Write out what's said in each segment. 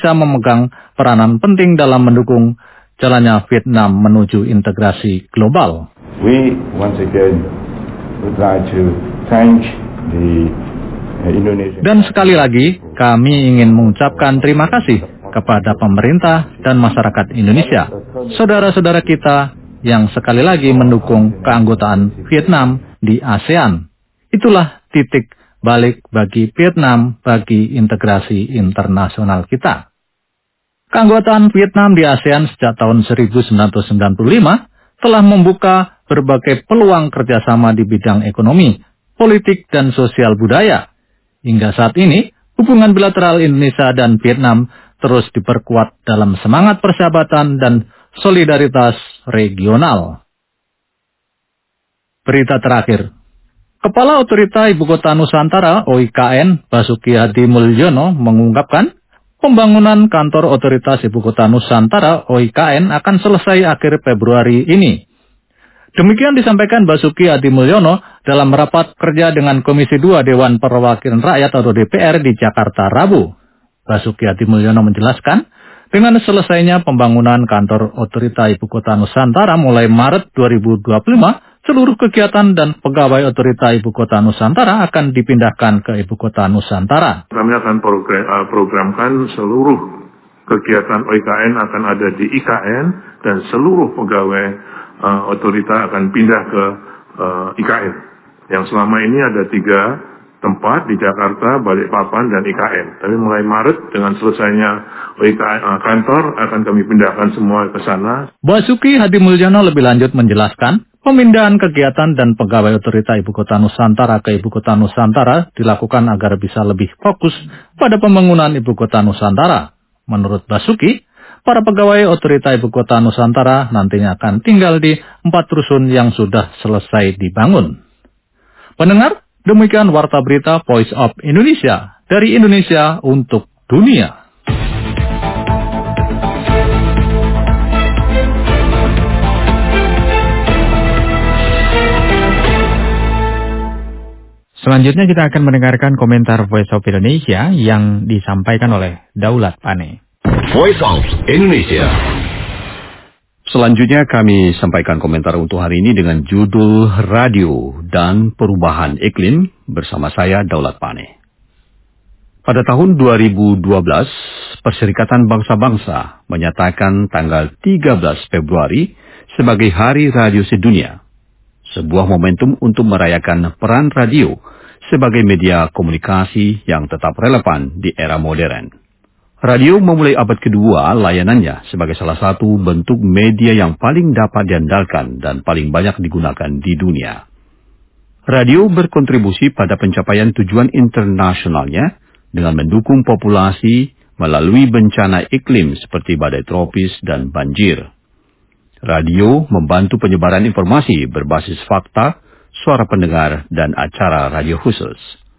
bisa memegang peranan penting dalam mendukung jalannya Vietnam menuju integrasi global. We once again would like to thank the Indonesian. Dan sekali lagi, kami ingin mengucapkan terima kasih kepada pemerintah dan masyarakat Indonesia, saudara-saudara kita yang sekali lagi mendukung keanggotaan Vietnam di ASEAN. Itulah titik balik bagi Vietnam bagi integrasi internasional kita. Keanggotaan Vietnam di ASEAN sejak tahun 1995 telah membuka berbagai peluang kerjasama di bidang ekonomi, politik, dan sosial budaya. Hingga saat ini, hubungan bilateral Indonesia dan Vietnam terus diperkuat dalam semangat persahabatan dan solidaritas regional. Berita terakhir. Kepala Otorita Ibu Kota Nusantara OIKN Basuki Hadi Mulyono mengungkapkan pembangunan kantor Otoritas Ibu Kota Nusantara OIKN akan selesai akhir Februari ini. Demikian disampaikan Basuki Hadi Mulyono dalam rapat kerja dengan Komisi 2 Dewan Perwakilan Rakyat atau DPR di Jakarta Rabu. Basuki Hadi Mulyono menjelaskan, dengan selesainya pembangunan kantor Otorita Ibu Kota Nusantara mulai Maret 2025, seluruh kegiatan dan pegawai Otorita Ibu Kota Nusantara akan dipindahkan ke Ibu Kota Nusantara. Kami akan programkan seluruh kegiatan OIKN akan ada di IKN dan seluruh pegawai otorita akan pindah ke IKN. Yang selama ini ada 3 tempat di Jakarta, Balikpapan, dan IKN. Tapi mulai Maret dengan selesainya OIKN kantor akan kami pindahkan semua ke sana. Basuki Hadi Mulyono lebih lanjut menjelaskan, pemindahan kegiatan dan pegawai Otorita Ibu Kota Nusantara ke Ibu Kota Nusantara dilakukan agar bisa lebih fokus pada pembangunan Ibu Kota Nusantara. Menurut Basuki, para pegawai Otorita Ibu Kota Nusantara nantinya akan tinggal di 4 rusun yang sudah selesai dibangun. Pendengar, demikian Warta Berita Voice of Indonesia dari Indonesia untuk dunia. Selanjutnya kita akan mendengarkan komentar Voice of Indonesia yang disampaikan oleh Daulat Pane. Voice of Indonesia. Selanjutnya kami sampaikan komentar untuk hari ini dengan judul Radio dan Perubahan Iklim bersama saya Daulat Pane. Pada tahun 2012, Perserikatan Bangsa-Bangsa menyatakan tanggal 13 Februari sebagai Hari Radio Sedunia. Sebuah momentum untuk merayakan peran radio sebagai media komunikasi yang tetap relevan di era modern. Radio memulai abad kedua layanannya sebagai salah satu bentuk media yang paling dapat diandalkan dan paling banyak digunakan di dunia. Radio berkontribusi pada pencapaian tujuan internasionalnya dengan mendukung populasi melalui bencana iklim seperti badai tropis dan banjir. Radio membantu penyebaran informasi berbasis fakta, suara pendengar, dan acara radio khusus.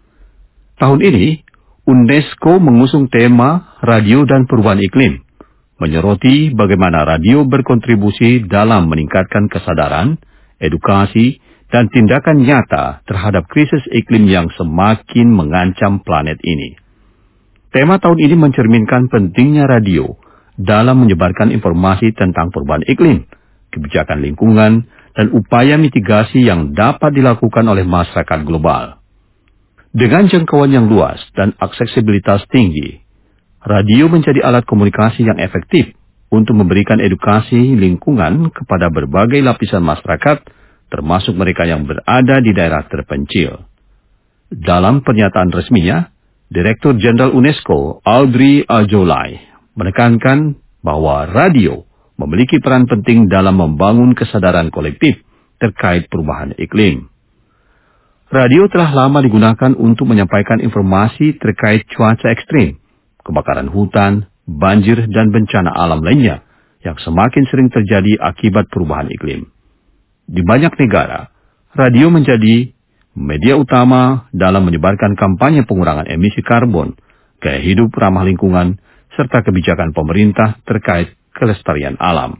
Tahun ini, UNESCO mengusung tema Radio dan Perubahan Iklim, menyoroti bagaimana radio berkontribusi dalam meningkatkan kesadaran, edukasi, dan tindakan nyata terhadap krisis iklim yang semakin mengancam planet ini. Tema tahun ini mencerminkan pentingnya radio dalam menyebarkan informasi tentang perubahan iklim, kebijakan lingkungan, dan upaya mitigasi yang dapat dilakukan oleh masyarakat global. Dengan jangkauan yang luas dan aksesibilitas tinggi, radio menjadi alat komunikasi yang efektif untuk memberikan edukasi lingkungan kepada berbagai lapisan masyarakat, termasuk mereka yang berada di daerah terpencil. Dalam pernyataan resminya, Direktur Jenderal UNESCO Audrey Azoulay menekankan bahwa radio memiliki peran penting dalam membangun kesadaran kolektif terkait perubahan iklim. Radio telah lama digunakan untuk menyampaikan informasi terkait cuaca ekstrim, kebakaran hutan, banjir, dan bencana alam lainnya yang semakin sering terjadi akibat perubahan iklim. Di banyak negara, radio menjadi media utama dalam menyebarkan kampanye pengurangan emisi karbon, gaya hidup ramah lingkungan, serta kebijakan pemerintah terkait kelestarian alam.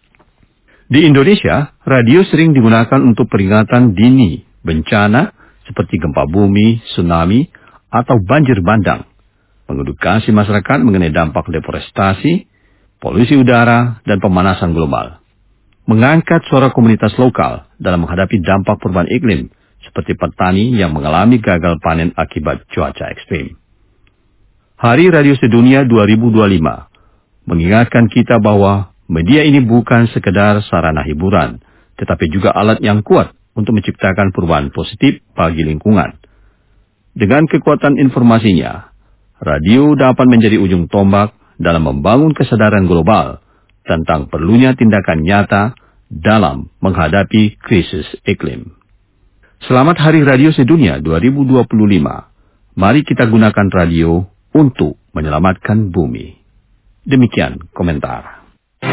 Di Indonesia, radio sering digunakan untuk peringatan dini bencana seperti gempa bumi, tsunami, atau banjir bandang. mengedukasi masyarakat mengenai dampak deforestasi, polusi udara, dan pemanasan global. Mengangkat suara komunitas lokal dalam menghadapi dampak perubahan iklim, seperti petani yang mengalami gagal panen akibat cuaca ekstrim. Hari Radio Sedunia 2025 mengingatkan kita bahwa media ini bukan sekedar sarana hiburan, tetapi juga alat yang kuat untuk menciptakan perubahan positif bagi lingkungan. Dengan kekuatan informasinya, radio dapat menjadi ujung tombak dalam membangun kesadaran global tentang perlunya tindakan nyata dalam menghadapi krisis iklim. Selamat Hari Radio Sedunia 2025. Mari kita gunakan radio untuk menyelamatkan bumi. Demikian komentar.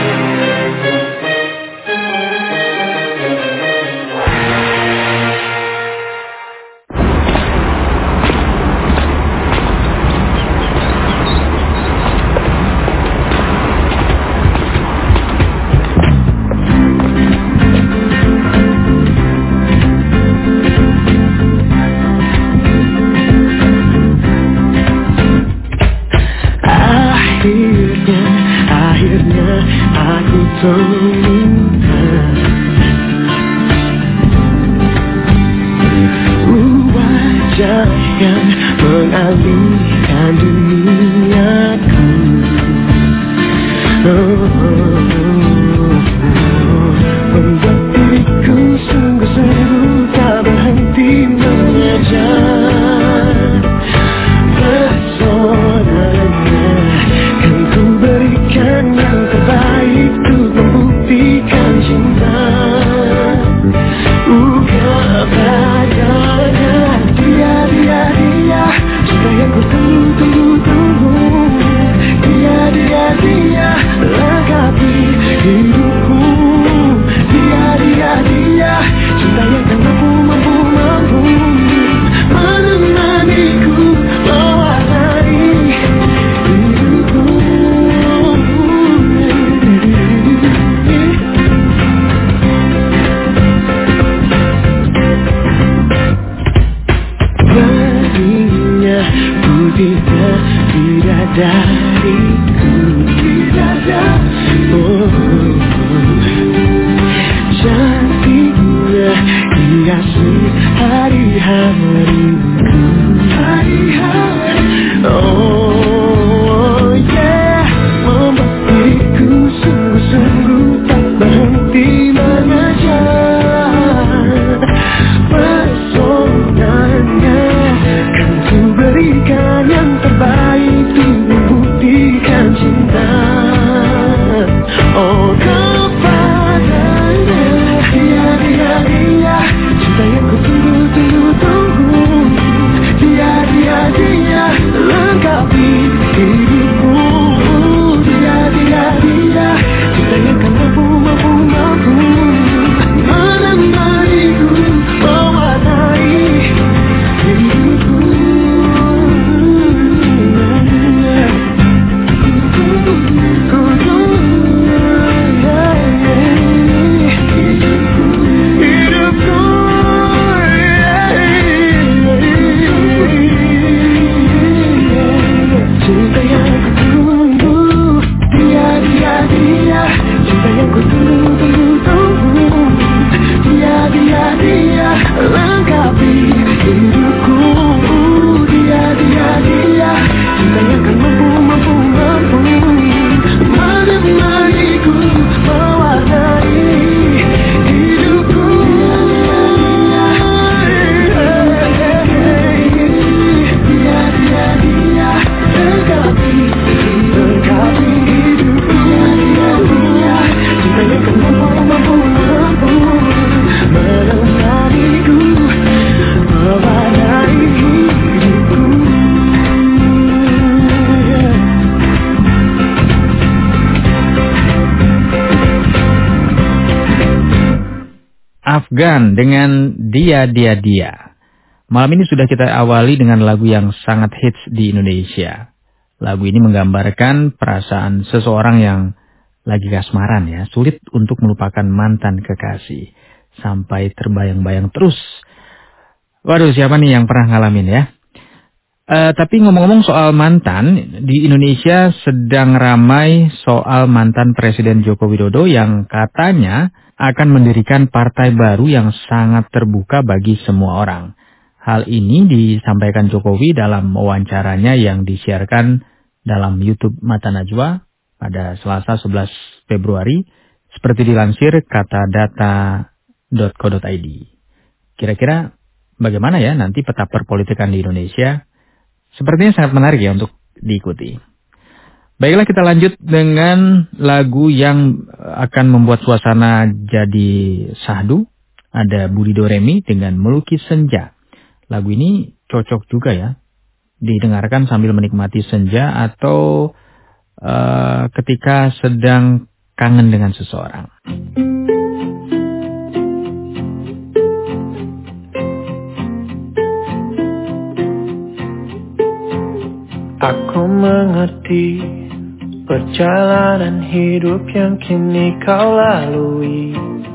Wajah yang mengalihkan duniaku, membuat diriku sungguh-sungguh tak berhenti mengejar pesonanya. Kan ku berikan yang terbaik untuk membuktikan cinta. Kepadanya dia cinta yang ku tunggu. Dia lengkapi hidupku. Dia cinta yang kan mampu menemaniku, mewarnai hidupku. Berinya putihnya bidadariku, cantiknya hiasi hari-hariku. Oh yeah, membuat diriku sungguh-sungguh tak berhenti mengejar pesonanya. Kan ku berikan yang terbaik untuk membuktikan cinta. Oh kepadanya dia cinta yang ku tunggu. Dia lengkapi hidupku. Dia cinta yang kan mampu menemaniku, mewarnai hidupku. Cinta yang ku tunggu. Dia cinta yang ku tunggu. Dia lengkapi hidupku. Dia cinta yang kan mampu menemaniku, mewarnai hidupku. Dia lengkapi hidupku. Cinta yang kan mampu menemaniku, mewarnai hidupku. Afgan dengan Dia. Malam ini sudah kita awali dengan lagu yang sangat hits di Indonesia. Lagu ini menggambarkan perasaan seseorang yang lagi kasmaran ya, sulit untuk melupakan mantan kekasih. Sampai terbayang-bayang terus. Waduh, siapa nih yang pernah ngalamin ya? Tapi ngomong-ngomong soal mantan, di Indonesia sedang ramai soal mantan Presiden Joko Widodo yang katanya akan mendirikan partai baru yang sangat terbuka bagi semua orang. Hal ini disampaikan Jokowi dalam wawancaranya yang disiarkan dalam YouTube Mata Najwa pada Selasa 11 Februari, seperti dilansir katadata.co.id. Kira-kira bagaimana ya nanti peta perpolitikan di Indonesia? Sepertinya sangat menarik ya untuk diikuti. Baiklah, kita lanjut dengan lagu yang akan membuat suasana jadi syahdu. Ada Budi Doremi dengan Melukis Senja. Lagu ini cocok juga ya didengarkan sambil menikmati senja atau ketika sedang kangen dengan seseorang. Aku mengerti perjalanan hidup yang kini kau lalui.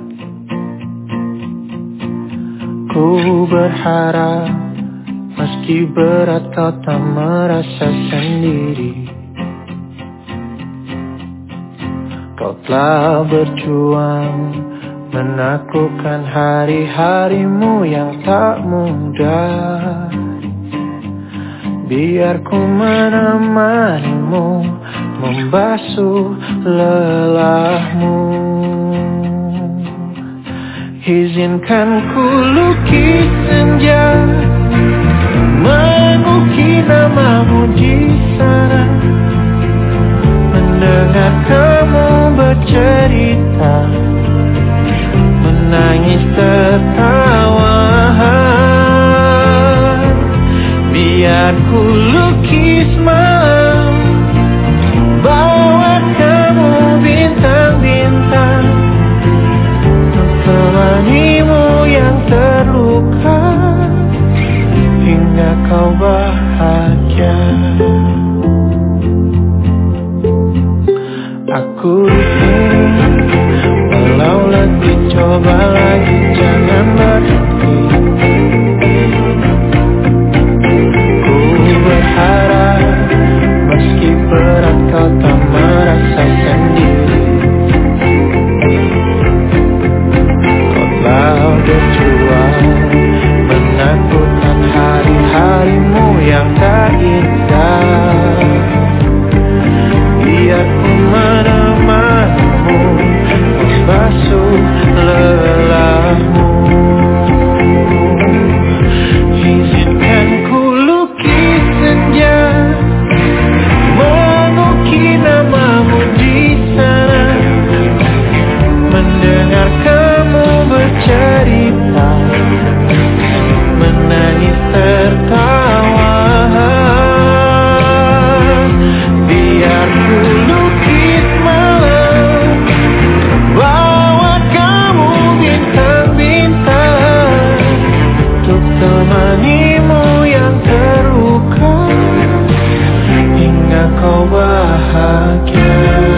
Ku berharap meski berat kau tak merasa sendiri. Kau telah berjuang menaklukkan hari-harimu yang tak mudah. Biar ku menemanimu, membasuh lelahmu. Izinkan ku lukis senja, mengukir namamu di sana. Mendengar kamu bercerita, menangis tertawa. Biar ku lukis malam, bawa kamu bintang-bintang, untuk temanimu yang terluka, hingga kau bahagia. Aku di sini, walau letih coba lagi, jangan berhenti. Berharap meski berat kau tak merasa sendiri. Kau telah berjuang menaklukkan hari-harimu yang tak indah. Biar ku menemanimu, membasuh lelahmu. Izinkan ku lukis senja, mengukir namamu di sana. Mendengar kamu bercerita, menangis tertawa. Biar ku lukis malam, bawa kamu bintang-bintang, untuk temanimu yang terluka, hingga kau bahagia.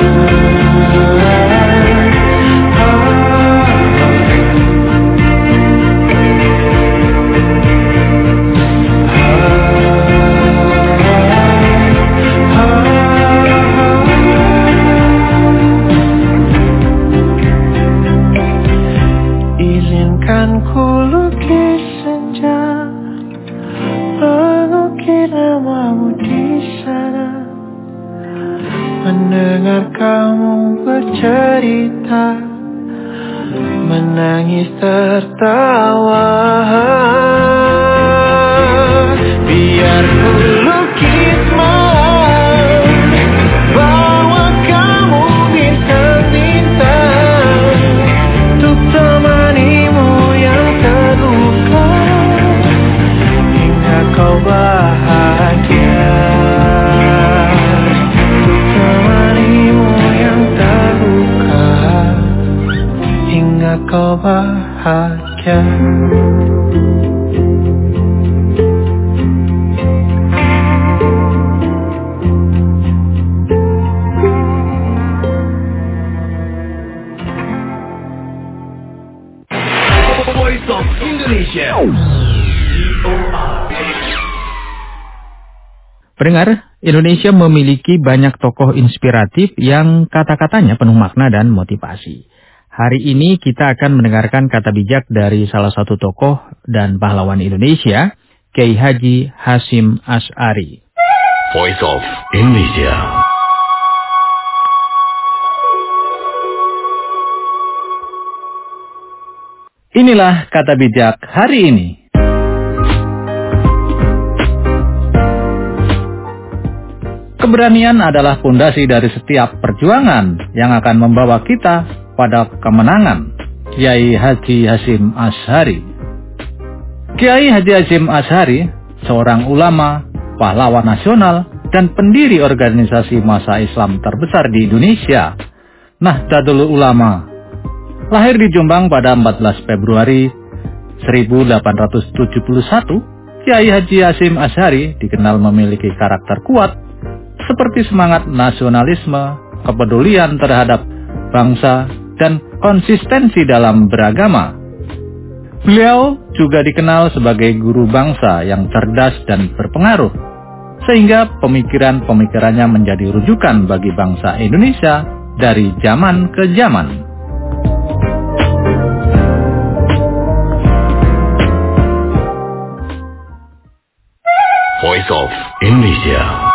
Izinkan ku lukis senja, mengukir namamu di sana. Mendengar kamu bercerita, menangis tertawa. Biar ku lukis malam, bawa kamu bintang-bintang, untuk temanimu yang terluka, hingga kau bahagia. Untuk temanimu yang terluka, hingga kau bahagia. Voice of Indonesia. Pendengar, Indonesia memiliki banyak tokoh inspiratif yang kata-katanya penuh makna dan motivasi. Hari ini kita akan mendengarkan kata bijak dari salah satu tokoh dan pahlawan Indonesia, Kiai Haji Hasyim Asy'ari. Voice of Indonesia. Inilah kata bijak hari ini. Keberanian adalah pondasi dari setiap perjuangan yang akan membawa kita pada kemenangan. Kiai Haji Hasyim Asy'ari. Kiai Haji Hasyim Asy'ari, seorang ulama, pahlawan nasional, dan pendiri organisasi massa Islam terbesar di Indonesia, Nahdlatul Ulama. Lahir di Jombang pada 14 Februari 1871, Kiai Haji Hasyim Asy'ari dikenal memiliki karakter kuat seperti semangat nasionalisme, kepedulian terhadap bangsa, dan konsistensi dalam beragama. Beliau juga dikenal sebagai guru bangsa yang cerdas dan berpengaruh, sehingga pemikiran-pemikirannya menjadi rujukan bagi bangsa Indonesia dari zaman ke zaman. Voice of Indonesia.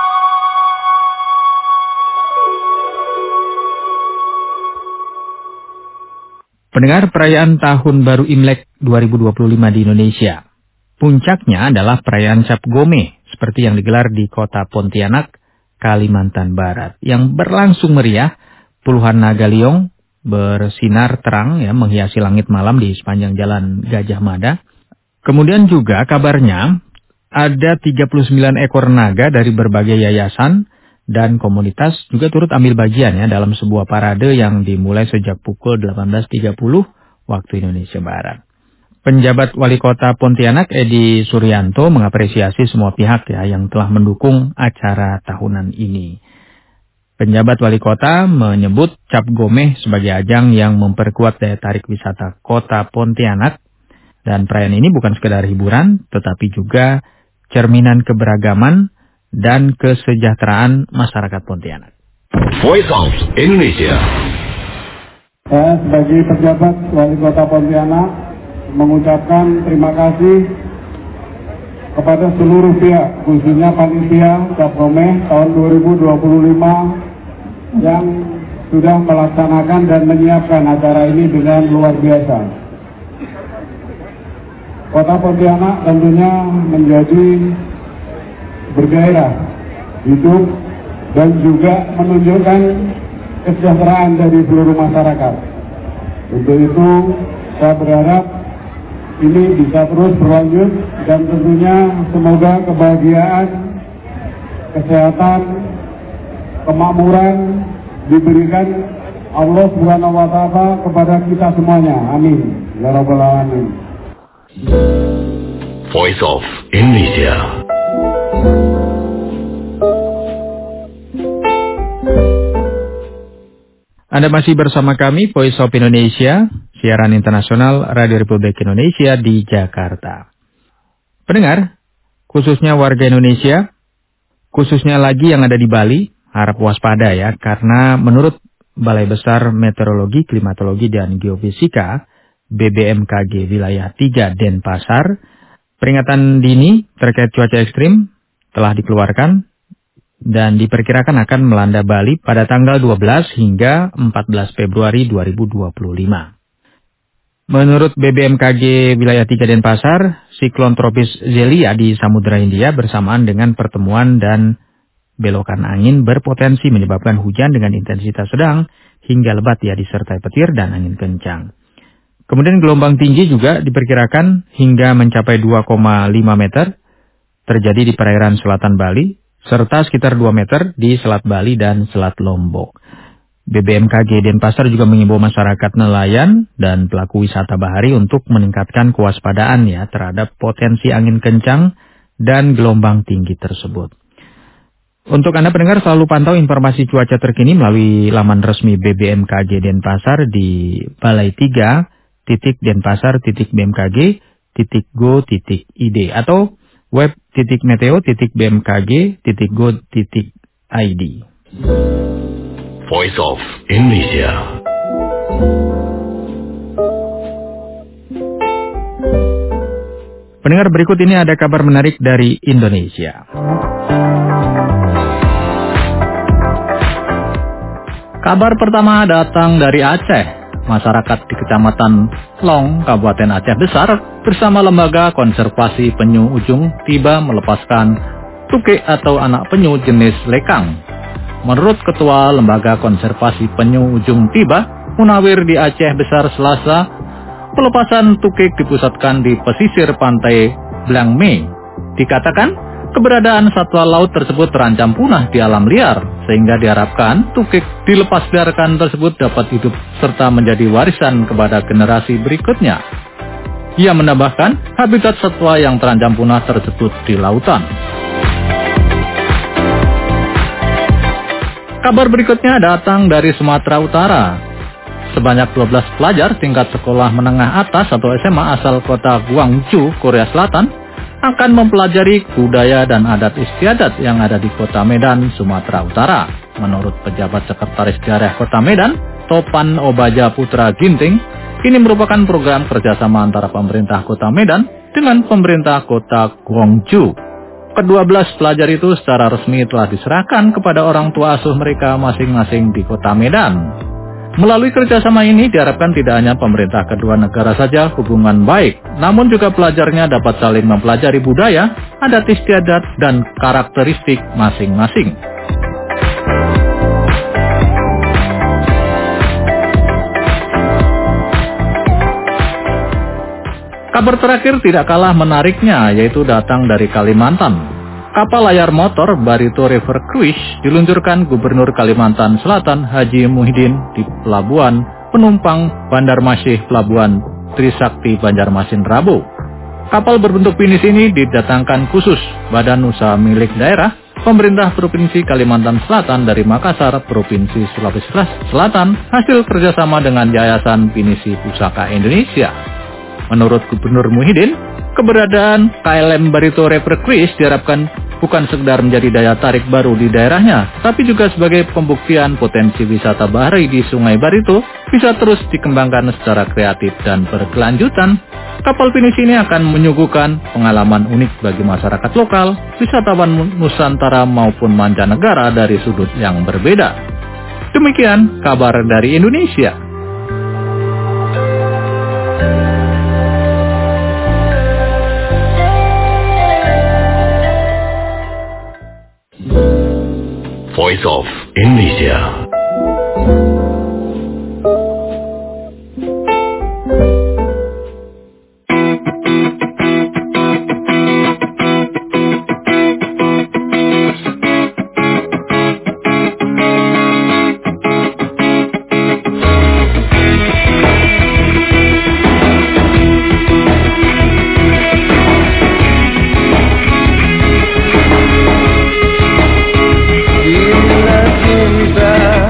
Pendengar, perayaan Tahun Baru Imlek 2025 di Indonesia. Puncaknya adalah perayaan Cap Gomeh, seperti yang digelar di kota Pontianak, Kalimantan Barat, yang berlangsung meriah. Puluhan naga liong bersinar terang menghiasi langit malam di sepanjang jalan Gajah Mada. Kemudian juga kabarnya ada 39 ekor naga dari berbagai yayasan dan komunitas juga turut ambil bagian dalam sebuah parade yang dimulai sejak pukul 18.30 waktu Indonesia Barat. Penjabat Wali Kota Pontianak Edi Suryanto mengapresiasi semua pihak yang telah mendukung acara tahunan ini. Penjabat Wali Kota menyebut Cap Gomeh sebagai ajang yang memperkuat daya tarik wisata Kota Pontianak, dan perayaan ini bukan sekedar hiburan tetapi juga cerminan keberagaman dan kesejahteraan masyarakat Pontianak. Voice of Indonesia. Saya sebagai pejabat Wali Kota Pontianak mengucapkan terima kasih kepada seluruh pihak, khususnya panitia Cap Gomeh tahun 2025 yang sudah melaksanakan dan menyiapkan acara ini dengan luar biasa. Kota Pontianak tentunya menjadi bergairah, hidup, dan juga menunjukkan kesejahteraan dari seluruh masyarakat. Untuk itu, saya berharap ini bisa terus berlanjut dan tentunya semoga kebahagiaan, kesehatan, kemakmuran diberikan Allah Subhanahu wa Ta'ala kepada kita semuanya. Amin. Ya Rabbal Alamin. Voice of Indonesia. Anda masih bersama kami, Voice of Indonesia, siaran internasional Radio Republik Indonesia di Jakarta. Pendengar, khususnya warga Indonesia, khususnya lagi yang ada di Bali, harap waspada karena menurut Balai Besar Meteorologi, Klimatologi, dan Geofisika, BBMKG Wilayah 3 Denpasar, peringatan dini terkait cuaca ekstrim telah dikeluarkan dan diperkirakan akan melanda Bali pada tanggal 12 hingga 14 Februari 2025. Menurut BBMKG Wilayah 3 Denpasar, siklon tropis Zelia di Samudra Hindia bersamaan dengan pertemuan dan belokan angin berpotensi menyebabkan hujan dengan intensitas sedang hingga lebat disertai petir dan angin kencang. Kemudian gelombang tinggi juga diperkirakan hingga mencapai 2,5 meter terjadi di perairan selatan Bali, serta sekitar 2 meter di Selat Bali dan Selat Lombok. BBMKG Denpasar juga mengimbau masyarakat nelayan dan pelaku wisata bahari untuk meningkatkan kewaspadaan terhadap potensi angin kencang dan gelombang tinggi tersebut. Untuk Anda pendengar, selalu pantau informasi cuaca terkini melalui laman resmi BBMKG Denpasar di balai3.denpasar.bmkg.go.id atau web.meteo.bmkg.go.id. Voice of Indonesia. Pendengar, berikut ini ada kabar menarik dari Indonesia. Kabar pertama datang dari Aceh. Masyarakat di Kecamatan Long, Kabupaten Aceh Besar, bersama Lembaga Konservasi Penyu Ujung tiba melepaskan tukik atau anak penyu jenis lekang. Menurut Ketua Lembaga Konservasi Penyu Ujung Tiba, Munawir di Aceh Besar Selasa, pelepasan tukik dipusatkan di pesisir pantai Blangme. Dikatakan, keberadaan satwa laut tersebut terancam punah di alam liar, sehingga diharapkan tukik dilepasliarkan tersebut dapat hidup serta menjadi warisan kepada generasi berikutnya. Ia menambahkan, habitat satwa yang terancam punah tersebut di lautan. Kabar berikutnya datang dari Sumatera Utara. Sebanyak 12 pelajar tingkat sekolah menengah atas atau SMA asal kota Gwangju, Korea Selatan, akan mempelajari budaya dan adat istiadat yang ada di Kota Medan, Sumatera Utara. Menurut pejabat sekretaris daerah Kota Medan, Topan Obaja Putra Ginting, ini merupakan program kerjasama antara pemerintah Kota Medan dengan pemerintah Kota Gwangju. Ke-12 pelajar itu secara resmi telah diserahkan kepada orang tua asuh mereka masing-masing di Kota Medan. Melalui kerjasama ini diharapkan tidak hanya pemerintah kedua negara saja hubungan baik, namun juga pelajarnya dapat saling mempelajari budaya, adat istiadat, dan karakteristik masing-masing. Kabar terakhir tidak kalah menariknya, yaitu datang dari Kalimantan. Kapal layar motor Barito River Cruise diluncurkan Gubernur Kalimantan Selatan Haji Muhyiddin di Pelabuhan Penumpang Banjarmasin Pelabuhan Trisakti Banjarmasin Rabu. Kapal berbentuk finish ini didatangkan khusus Badan Usaha milik daerah Pemerintah Provinsi Kalimantan Selatan dari Makassar, Provinsi Sulawesi Selatan, hasil kerjasama dengan Yayasan Pinisi Pusaka Indonesia. Menurut Gubernur Muhyiddin, keberadaan KLM Barito River Cruise diharapkan bukan sekedar menjadi daya tarik baru di daerahnya, tapi juga sebagai pembuktian potensi wisata bahari di Sungai Barito bisa terus dikembangkan secara kreatif dan berkelanjutan. Kapal finish ini akan menyuguhkan pengalaman unik bagi masyarakat lokal, wisatawan Nusantara maupun mancanegara dari sudut yang berbeda. Demikian kabar dari Indonesia. Voice of Indonesia. Bila cinta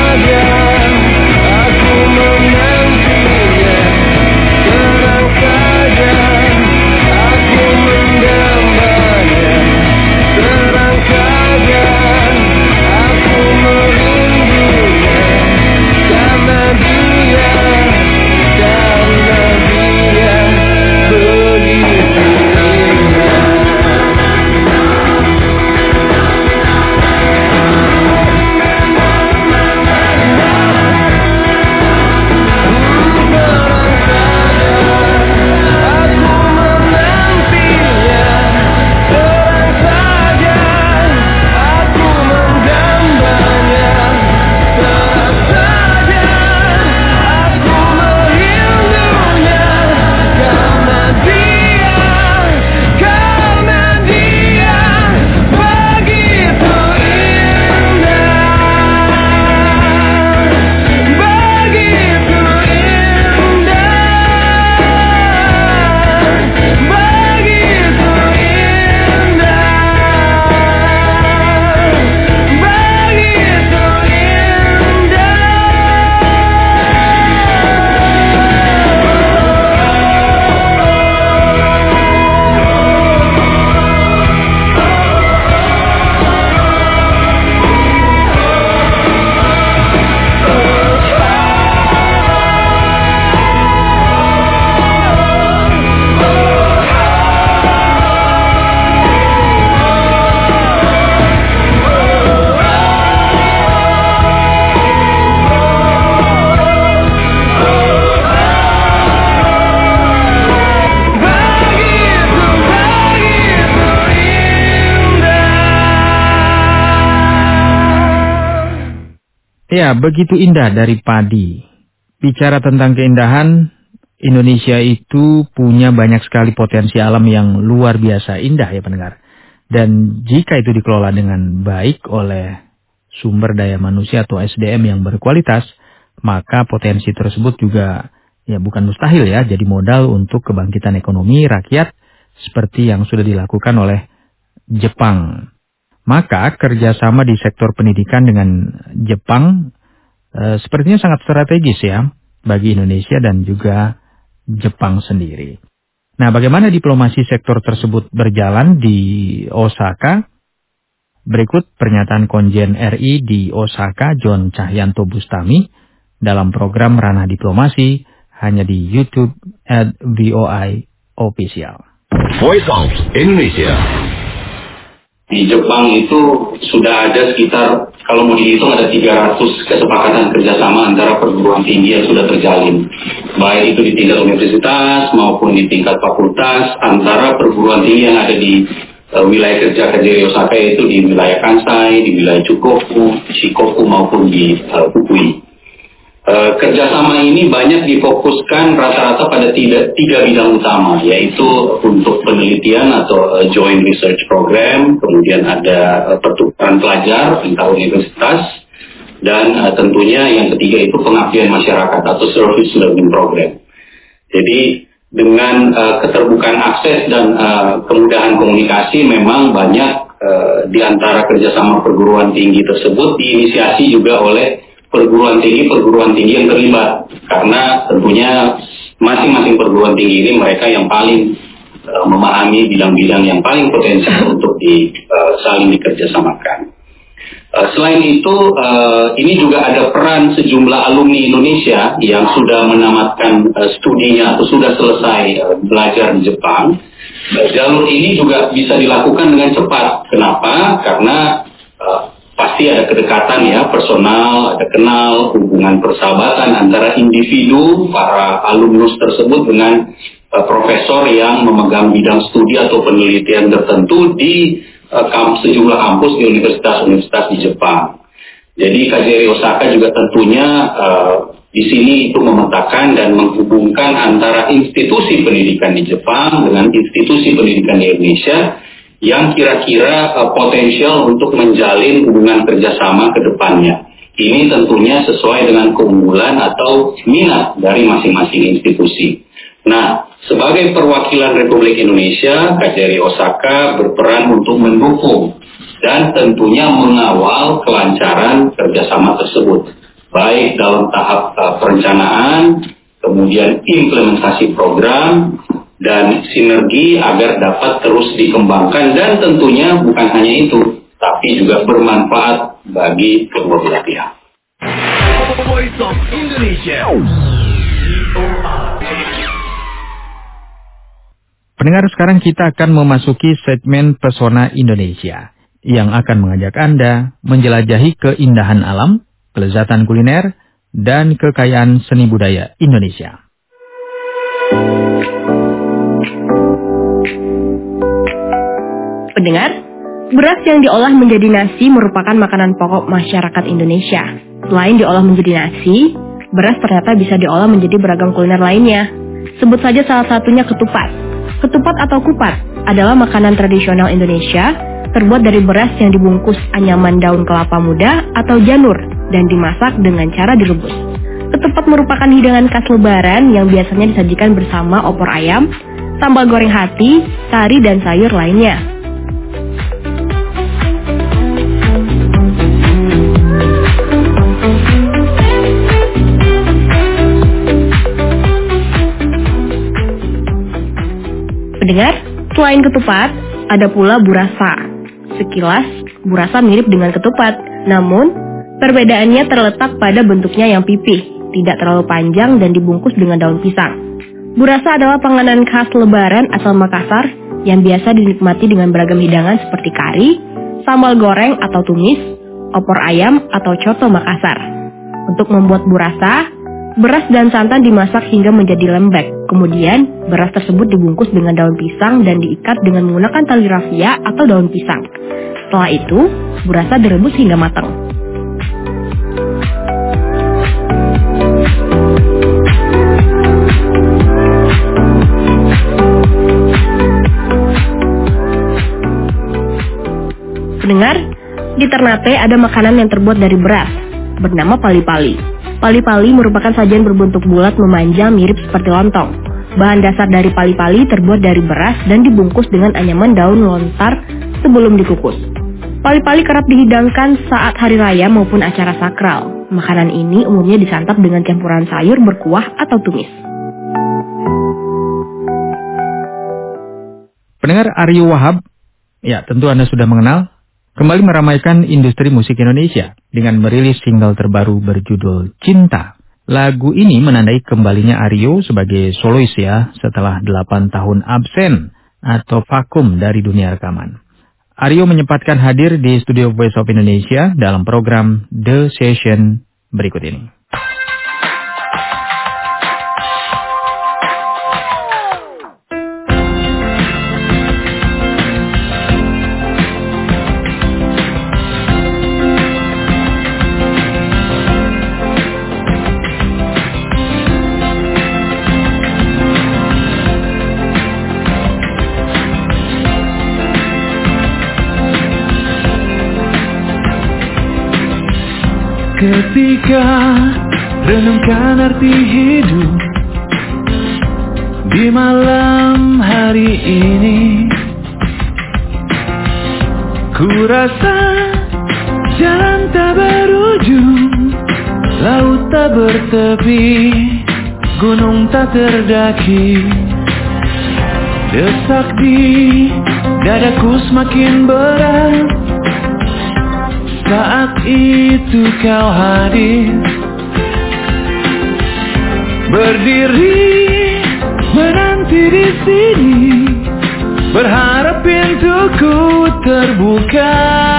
Ya, begitu indah dari Padi. Bicara tentang keindahan, Indonesia itu punya banyak sekali potensi alam yang luar biasa indah ya pendengar. Dan jika itu dikelola dengan baik oleh sumber daya manusia atau SDM yang berkualitas, maka potensi tersebut juga ya bukan mustahil ya jadi modal untuk kebangkitan ekonomi rakyat seperti yang sudah dilakukan oleh Jepang. Maka kerjasama di sektor pendidikan dengan Jepang sepertinya sangat strategis ya bagi Indonesia dan juga Jepang sendiri. Nah, bagaimana diplomasi sektor tersebut berjalan di Osaka? Berikut pernyataan Konjen RI di Osaka, John Cahyanto Bustami, dalam program Ranah Diplomasi hanya di YouTube @VOI Official. Voice of Indonesia. Di Jepang itu sudah ada sekitar, kalau mau dihitung ada 300 kesepakatan kerjasama antara perguruan tinggi yang sudah terjalin. Baik itu di tingkat universitas maupun di tingkat fakultas, antara perguruan tinggi yang ada di wilayah kerja KJRI Osaka, itu di wilayah Kansai, di wilayah Chukoku, Shikoku maupun di Fukui. Kerjasama ini banyak difokuskan rata-rata pada tiga bidang utama, yaitu untuk penelitian atau Joint Research Program, kemudian ada pertukaran pelajar antar universitas, dan tentunya yang ketiga itu pengabdian masyarakat atau Service Learning Program. Jadi dengan keterbukaan akses dan kemudahan komunikasi, memang banyak di antara kerjasama perguruan tinggi tersebut diinisiasi juga oleh perguruan tinggi yang terlibat, karena tentunya masing-masing perguruan tinggi ini mereka yang paling memahami bidang-bidang yang paling potensial untuk saling dikerjasamakan. Selain itu, ini juga ada peran sejumlah alumni Indonesia yang sudah menamatkan studinya atau sudah selesai belajar di Jepang. Jalur ini juga bisa dilakukan dengan cepat. Kenapa? Karena pasti ada kedekatan ya, personal, ada kenal, hubungan persahabatan antara individu, para alumnus tersebut dengan profesor yang memegang bidang studi atau penelitian tertentu di sejumlah kampus di universitas-universitas di Jepang. Jadi KJRI Osaka juga tentunya di sini itu memetakan dan menghubungkan antara institusi pendidikan di Jepang dengan institusi pendidikan di Indonesia yang kira-kira potensial untuk menjalin hubungan kerjasama ke depannya. Ini tentunya sesuai dengan keunggulan atau minat dari masing-masing institusi. Nah, sebagai perwakilan Republik Indonesia, KJRI Osaka berperan untuk mendukung dan tentunya mengawal kelancaran kerjasama tersebut. baik dalam tahap perencanaan, kemudian implementasi program, dan sinergi agar dapat terus dikembangkan dan tentunya bukan hanya itu, tapi juga bermanfaat bagi kedua belah pihak. Voice of Indonesia. Pendengar, sekarang kita akan memasuki segmen Pesona Indonesia yang akan mengajak Anda menjelajahi keindahan alam, kelezatan kuliner, dan kekayaan seni budaya Indonesia. Pendengar, beras yang diolah menjadi nasi merupakan makanan pokok masyarakat Indonesia. Selain diolah menjadi nasi, beras ternyata bisa diolah menjadi beragam kuliner lainnya. Sebut saja salah satunya ketupat. Ketupat atau kupat adalah makanan tradisional Indonesia, terbuat dari beras yang dibungkus anyaman daun kelapa muda atau janur dan dimasak dengan cara direbus. Ketupat merupakan hidangan khas Lebaran yang biasanya disajikan bersama opor ayam, sambal goreng hati, kari, dan sayur lainnya. Pendengar, selain ketupat, ada pula burasa. Sekilas, burasa mirip dengan ketupat, namun perbedaannya terletak pada bentuknya yang pipih, tidak terlalu panjang dan dibungkus dengan daun pisang. Burasa adalah panganan khas Lebaran asal Makassar yang biasa dinikmati dengan beragam hidangan seperti kari, sambal goreng atau tumis, opor ayam atau coto Makassar. Untuk membuat burasa, beras dan santan dimasak hingga menjadi lembek. Kemudian, beras tersebut dibungkus dengan daun pisang dan diikat dengan menggunakan tali rafia atau daun pisang. Setelah itu, burasa direbus hingga matang. Pendengar, di Ternate ada makanan yang terbuat dari beras, bernama pali-pali. Pali-pali merupakan sajian berbentuk bulat memanjang mirip seperti lontong. Bahan dasar dari pali-pali terbuat dari beras dan dibungkus dengan anyaman daun lontar sebelum dikukus. Pali-pali kerap dihidangkan saat hari raya maupun acara sakral. Makanan ini umumnya disantap dengan campuran sayur berkuah atau tumis. Pendengar, Aryo Wahab, ya tentu Anda sudah mengenal, kembali meramaikan industri musik Indonesia dengan merilis single terbaru berjudul Cinta. Lagu ini menandai kembalinya Aryo sebagai solois ya setelah 8 tahun absen atau vakum dari dunia rekaman. Aryo menyempatkan hadir di studio Voice of Indonesia dalam program The Session berikut ini. Ketika renungkan arti hidup di malam hari ini, ku rasa jalan tak berujung, laut tak bertepi, gunung tak terdaki. Desak di dadaku semakin berat saat itu kau hadir, berdiri menanti di sini, berharap pintuku terbuka.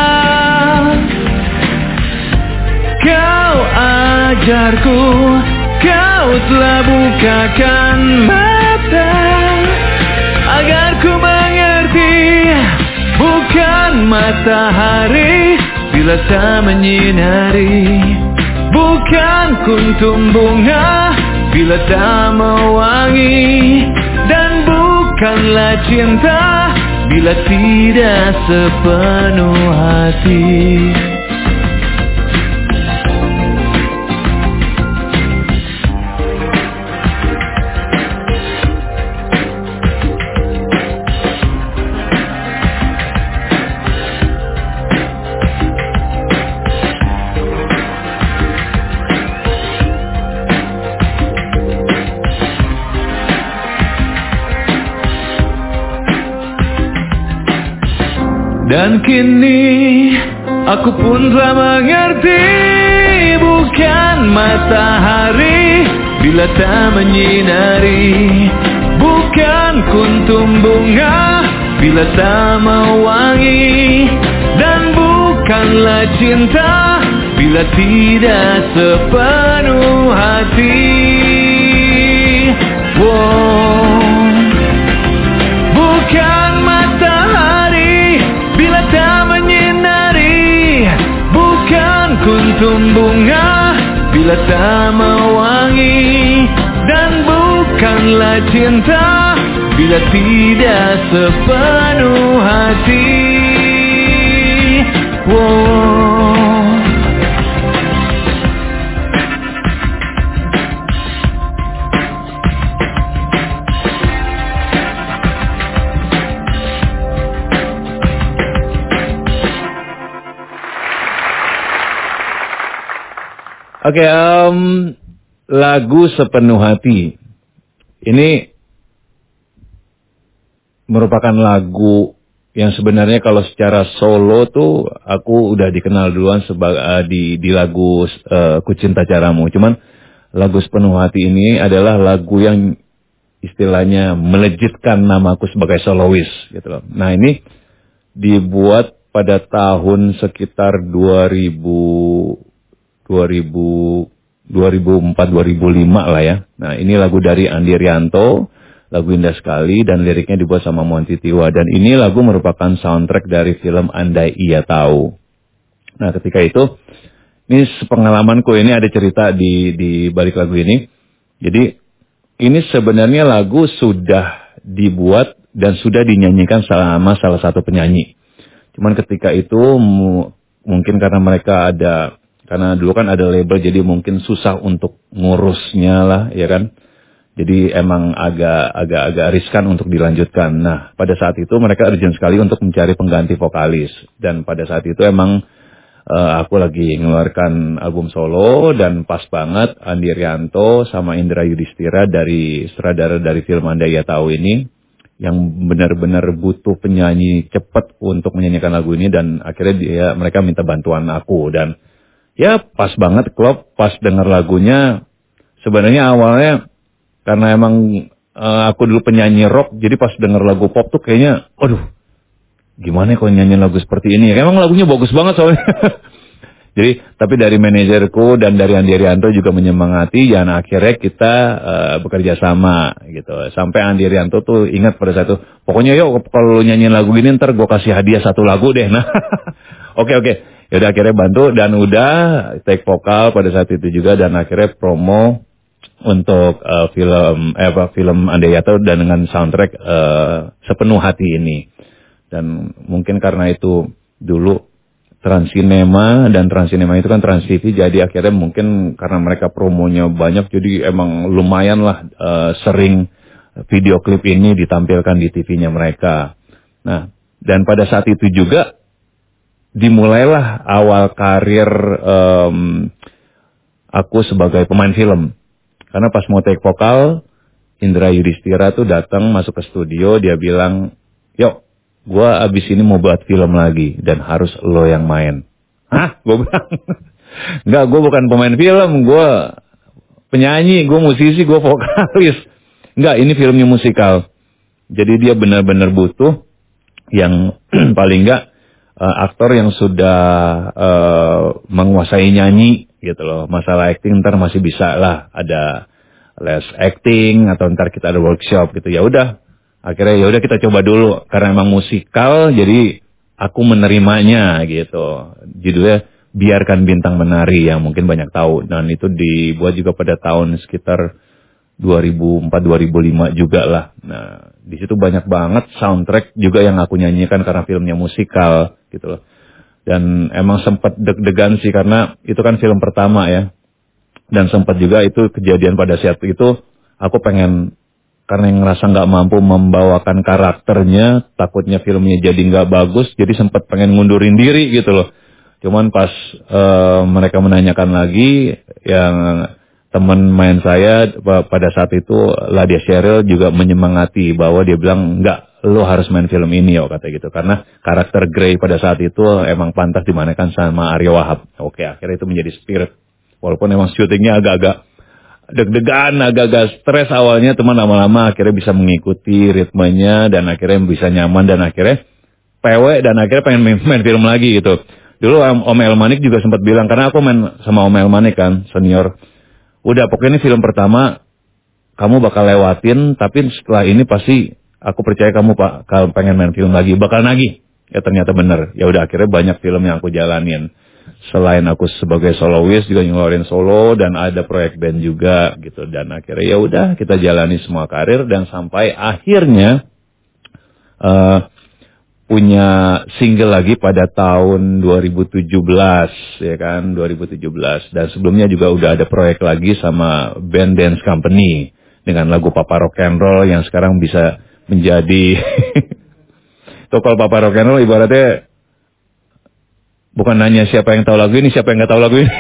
Kau ajarku, kau telah bukakan mata agar ku mengerti, bukan matahari bila tak menyinari, bukan kuntum bunga bila tak mewangi, dan bukanlah cinta bila tidak sepenuh hati. Dan kini aku pun telah mengerti, bukan matahari bila tak menyinari, bukan kuntum bunga bila tak mewangi, dan bukanlah cinta bila tidak sepenuh hati. Bukan matahari bila tak menyinari, bukan kuntum bunga bila tak mewangi, dan bukanlah cinta bila tidak sepenuh hati. Oke, lagu Sepenuh Hati ini merupakan lagu yang sebenarnya kalau secara solo tuh aku udah dikenal duluan sebagai di lagu Ku Cinta Caramu. Cuman lagu Sepenuh Hati ini adalah lagu yang istilahnya melejitkan namaku sebagai solois gitu loh. Nah, ini dibuat pada tahun sekitar 2004-2005 lah ya. Nah, ini lagu dari Andi Rianto, lagu indah sekali dan liriknya dibuat sama Monty Tiwa. Dan ini lagu merupakan soundtrack dari film Andai Ia Tahu. Nah, ketika itu, ini pengalamanku, ini ada cerita di balik lagu ini. Jadi, ini sebenarnya lagu sudah dibuat dan sudah dinyanyikan sama salah satu penyanyi. Cuman ketika itu mungkin karena mereka karena dulu kan ada label, jadi mungkin susah untuk ngurusnya lah, ya kan. Jadi emang agak riskan untuk dilanjutkan. Nah, pada saat itu mereka urgent sekali untuk mencari pengganti vokalis. Dan pada saat itu emang aku lagi ngeluarkan album solo dan pas banget Andi Rianto sama Indra Yudhistira dari sutradara dari film Andai Ia Tahu ini yang benar-benar butuh penyanyi cepat untuk menyanyikan lagu ini, dan akhirnya mereka minta bantuan aku. Dan ya pas banget klop, pas denger lagunya. Sebenarnya awalnya karena emang aku dulu penyanyi rock, jadi pas denger lagu pop tuh kayaknya, aduh, gimana kalau nyanyi lagu seperti ini? Emang lagunya bagus banget soalnya. Jadi, tapi dari manajerku dan dari Andi Rianto juga menyemangati, dan akhirnya kita bekerja sama gitu. Sampai Andi Rianto tuh ingat pada saat itu, pokoknya yuk kalau nyanyiin lagu ini ntar gue kasih hadiah 1 lagu deh. Nah, oke. Yaudah akhirnya bantu dan udah take vokal pada saat itu juga, dan akhirnya promo untuk film Andai Ia Tahu dan dengan soundtrack Sepenuh Hati ini. Dan mungkin karena itu dulu Transcinema, dan Transcinema itu kan Trans TV, jadi akhirnya mungkin karena mereka promonya banyak, jadi emang lumayan lah sering video klip ini ditampilkan di TV-nya mereka. Nah, dan pada saat itu juga dimulailah awal karir aku sebagai pemain film. Karena pas mau take vokal, Indra Yudhistira tuh datang masuk ke studio, dia bilang, yuk, gua abis ini mau buat film lagi dan harus lo yang main. Hah? Gua bilang, enggak, gua bukan pemain film, gua penyanyi, gua musisi, gua vokalis. Enggak, ini filmnya musikal. Jadi dia benar-benar butuh yang paling enggak aktor yang sudah menguasai nyanyi gitu loh. Masalah acting ntar masih bisa lah, ada les acting atau ntar kita ada workshop gitu. Ya udah. Akhirnya ya udah kita coba dulu karena emang musikal, jadi aku menerimanya gitu. Judulnya Biarkan Bintang Menari yang mungkin banyak tahu, dan itu dibuat juga pada tahun sekitar 2004-2005 juga lah. Nah, di situ banyak banget soundtrack juga yang aku nyanyikan karena filmnya musikal gitu loh. Dan emang sempat deg-degan sih karena itu kan film pertama ya. Dan sempat juga itu kejadian pada saat itu aku pengen, karena yang ngerasa nggak mampu membawakan karakternya, takutnya filmnya jadi nggak bagus, jadi sempat pengen ngundurin diri gitu loh. Cuman pas mereka menanyakan lagi, yang teman main saya pada saat itu, Ladia Sheryl juga menyemangati bahwa dia bilang, enggak, lo harus main film ini yo, kata gitu. Karena karakter Grey pada saat itu emang pantas dimainkan sama Aryo Wahab. Oke, akhirnya itu menjadi Spirit. Walaupun emang syutingnya agak-agak deg-degan, agak-agak stres awalnya, teman lama-lama akhirnya bisa mengikuti ritmenya dan akhirnya bisa nyaman dan akhirnya PW dan akhirnya pengen main film lagi gitu. Dulu Om Elmanik juga sempat bilang, karena aku main sama Om Elmanik kan, senior. Udah pokoknya ini film pertama kamu bakal lewatin, tapi setelah ini pasti aku percaya kamu kalau pengen main film lagi, bakal nagih. Ya ternyata bener. Ya udah akhirnya banyak film yang aku jalanin. Selain aku sebagai soloist juga ngeluarin solo dan ada proyek band juga gitu. Dan akhirnya ya udah kita jalani semua karir dan sampai akhirnya punya single lagi pada tahun 2017 ya kan, 2017. Dan sebelumnya juga udah ada proyek lagi sama band Dance Company dengan lagu Papa Rock and Roll yang sekarang bisa menjadi tuh kalau Papa Rock and Roll ibaratnya bukan nanya siapa yang tahu lagu ini, siapa yang nggak tahu lagu ini.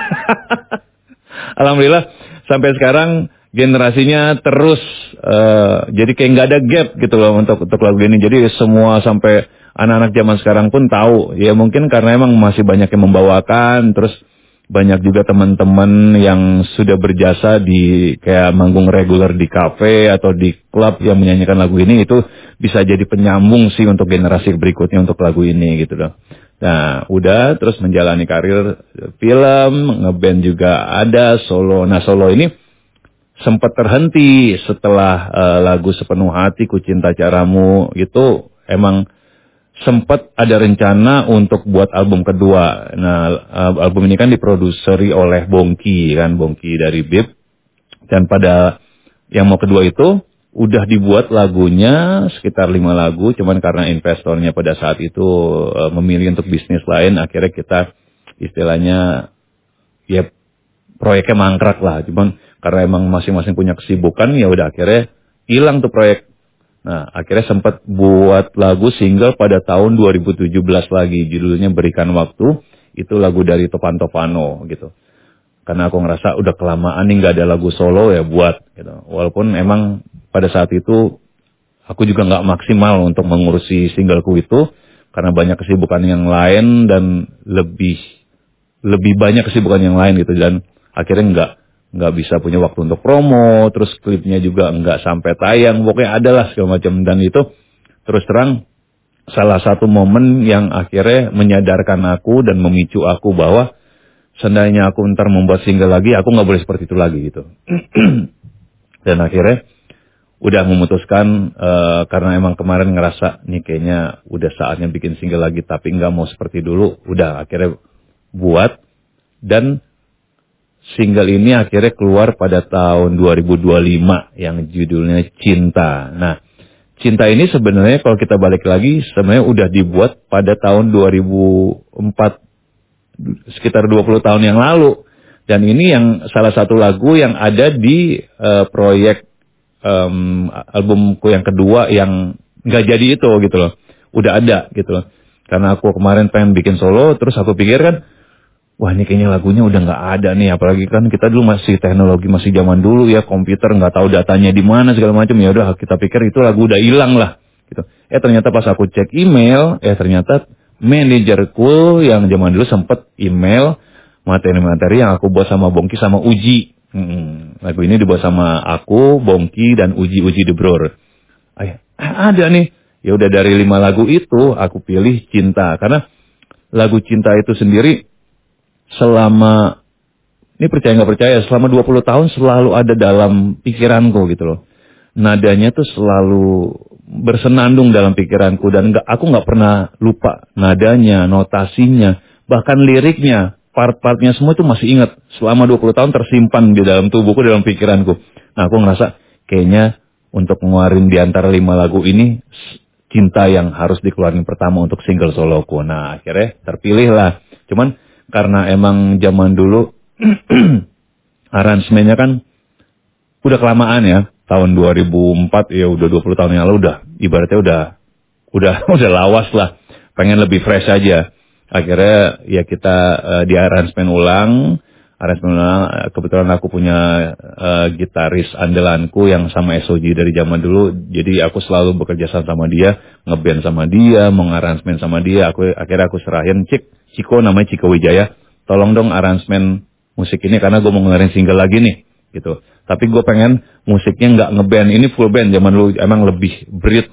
Alhamdulillah sampai sekarang generasinya terus jadi kayak nggak ada gap gitu loh untuk lagu ini. Jadi semua sampai anak-anak zaman sekarang pun tahu. Ya mungkin karena emang masih banyak yang membawakan, terus banyak juga teman-teman yang sudah berjasa di kayak manggung reguler di kafe atau di klub yang menyanyikan lagu ini, itu bisa jadi penyambung sih untuk generasi berikutnya untuk lagu ini gitu loh. Nah udah terus menjalani karir film, ngeband juga ada, solo. Nah solo ini sempat terhenti setelah lagu Sepenuh Hati, Ku Cinta Caramu itu emang sempat ada rencana untuk buat album kedua. Nah, album ini kan diproduseri oleh Bongki kan, Bongki dari BIP. Dan pada yang mau kedua itu udah dibuat lagunya sekitar 5 lagu, cuman karena investornya pada saat itu memilih untuk bisnis lain, akhirnya kita istilahnya ya proyeknya mangkrak lah. Cuman karena emang masing-masing punya kesibukan, ya udah akhirnya hilang tuh proyek. Nah, akhirnya sempat buat lagu single pada tahun 2017 lagi. Judulnya Berikan Waktu. Itu lagu dari Topan Topano gitu. Karena aku ngerasa udah kelamaan nih gak ada lagu solo ya buat gitu. Walaupun emang pada saat itu aku juga gak maksimal untuk mengurusi singleku itu. Karena banyak kesibukan yang lain dan lebih banyak kesibukan yang lain gitu. Dan akhirnya nggak bisa punya waktu untuk promo, terus klipnya juga nggak sampai tayang, pokoknya adalah segala macam. Dan itu terus terang salah satu momen yang akhirnya menyadarkan aku dan memicu aku bahwa seandainya aku ntar membuat single lagi, aku nggak boleh seperti itu lagi gitu. Dan akhirnya udah memutuskan karena emang kemarin ngerasa nih kayaknya udah saatnya bikin single lagi, tapi nggak mau seperti dulu. Udah akhirnya buat, dan single ini akhirnya keluar pada tahun 2025 yang judulnya Cinta. Nah, Cinta ini sebenarnya kalau kita balik lagi sebenarnya udah dibuat pada tahun 2004, sekitar 20 tahun yang lalu. Dan ini yang salah satu lagu yang ada di proyek albumku yang kedua yang nggak jadi itu gitu loh. Udah ada gitu loh. Karena aku kemarin pengen bikin solo, terus aku pikir kan, wah ini kayaknya lagunya udah nggak ada nih, apalagi kan kita dulu masih teknologi masih zaman dulu ya, komputer nggak tahu datanya di mana segala macam. Ya udah kita pikir itu lagu udah hilang lah gitu. Ternyata pas aku cek email, ternyata manajerku yang zaman dulu sempet email materi-materi yang aku buat sama Bongki sama Uji. Lagu ini dibuat sama aku, Bongki dan Uji De Bror. Ada nih. Ya udah dari 5 lagu itu aku pilih Cinta, karena lagu Cinta itu sendiri selama, ini percaya nggak percaya, selama 20 tahun selalu ada dalam pikiranku gitu loh. Nadanya tuh selalu bersenandung dalam pikiranku, dan aku nggak pernah lupa nadanya, notasinya, bahkan liriknya, part-partnya semua itu masih ingat. Selama 20 tahun tersimpan di dalam tubuhku, dalam pikiranku. Nah aku ngerasa kayaknya untuk ngeluarin di antara 5 lagu ini, Cinta yang harus dikeluarin pertama untuk single soloku. Nah akhirnya terpilih lah. Cuman karena emang zaman dulu aransemennya kan udah kelamaan ya, tahun 2004 ya udah 20 tahun yang lalu, udah ibaratnya udah lawas lah, pengen lebih fresh aja. Akhirnya ya kita di aransemen ulang, aransemen ulang. Kebetulan aku punya gitaris andalanku yang sama SOG dari zaman dulu. Jadi aku selalu bekerja sama dia, ngeband sama dia, mengaransemen sama dia. Akhirnya aku serahin, Ciko, namanya Ciko Wijaya, tolong dong aransemen musik ini karena gue mau ngeluarin single lagi nih, gitu. Tapi gue pengen musiknya nggak ngeband, ini full band. Zaman dulu emang lebih beat,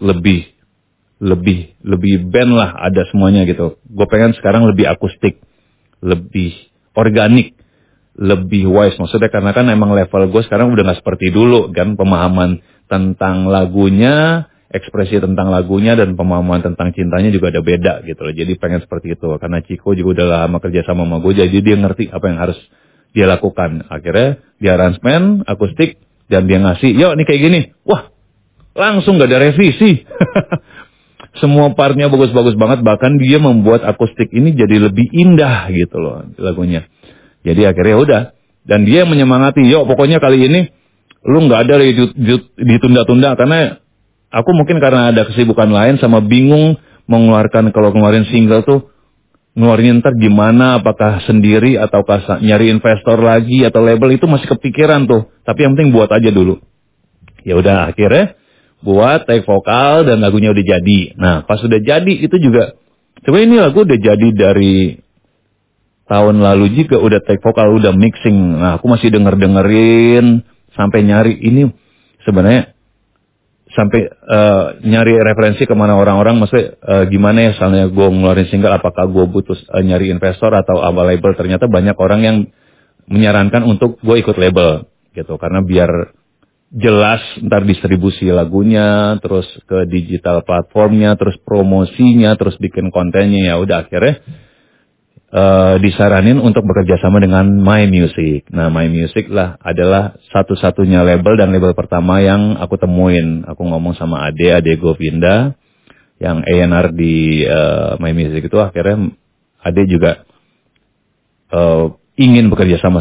lebih band lah, ada semuanya gitu. Gue pengen sekarang lebih akustik, lebih organik, lebih wise. Maksudnya karena kan emang level gue sekarang udah nggak seperti dulu kan, pemahaman tentang lagunya, ekspresi tentang lagunya dan pemahaman tentang cintanya juga ada beda gitu loh. Jadi pengen seperti itu. Karena Ciko juga udah lama kerja sama gue, jadi dia ngerti apa yang harus dia lakukan. Akhirnya dia aransemen akustik dan dia ngasih, yuk ini kayak gini. Wah, langsung gak ada revisi. Semua partnya bagus-bagus banget. Bahkan dia membuat akustik ini jadi lebih indah gitu loh lagunya. Jadi akhirnya udah. Dan dia menyemangati, yuk pokoknya kali ini lu gak ada ditunda-tunda. Karena aku mungkin karena ada kesibukan lain sama bingung mengeluarkan, kalau ngeluarin single tuh ngeluarin ntar gimana, apakah sendiri ataukah nyari investor lagi atau label, itu masih kepikiran tuh. Tapi yang penting buat aja dulu. Ya udah akhirnya buat take vokal dan lagunya udah jadi. Nah pas udah jadi itu juga, sebenarnya ini lagu udah jadi dari tahun lalu juga, udah take vokal, udah mixing. Nah aku masih dengerin sampai nyari ini sebenarnya. Sampai nyari referensi kemana orang-orang, maksudnya gimana ya, misalnya gue ngeluarin single, apakah gue butuh nyari investor atau apa label. Ternyata banyak orang yang menyarankan untuk gue ikut label gitu, karena biar jelas ntar distribusi lagunya, terus ke digital platformnya, terus promosinya, terus bikin kontennya. Ya udah akhirnya disaranin untuk bekerja sama dengan My Music. Nah, My Music lah adalah satu-satunya label dan label pertama yang aku temuin. Aku ngomong sama Ade Govinda yang A&R di My Music itu. Akhirnya Ade juga ingin bekerja sama